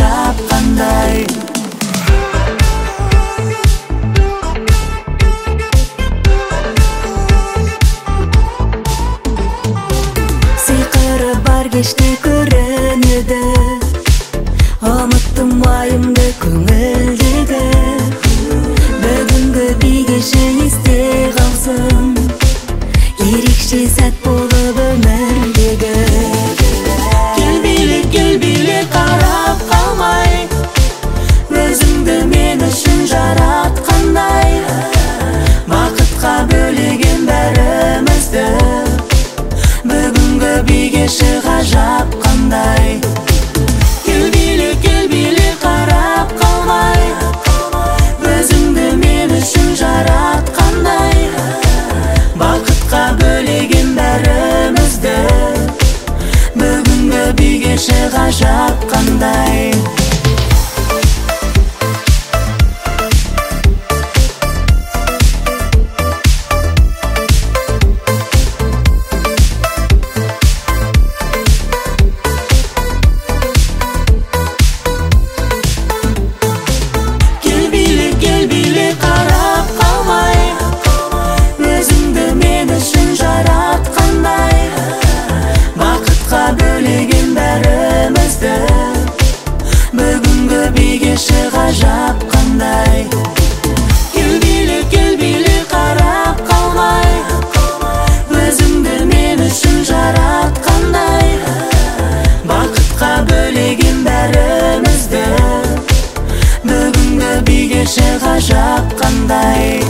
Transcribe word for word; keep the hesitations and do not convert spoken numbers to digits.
ғажап қандай. Сиқыры бар кеште көрінеді, ұмыттым уайымды көңілдегі. Бүгінгі би кеші есте қалсын, ерекше сәт болып өмірдегі. Кел биле, кел биле, қарап қалмай, өзіңді мен үшін жаратқандай. Бақытқа бөлеген бәрімізді, бүгінгі би кеші ғажап қандай. Кел биле, кел биле, қарап қалмай, өзіңді мен үшін жаратқандай. Бақытқа бөлеген бәрімізді, бүгінгі би кеші ғажап қандай. Ғажап қандай. Кел биле, кел биле, қарап қалмай, өзіңді мен үшін жаратқандай. Бақытқа бөлеген бәрімізді, бүгінгі би кеші ғажап қандай.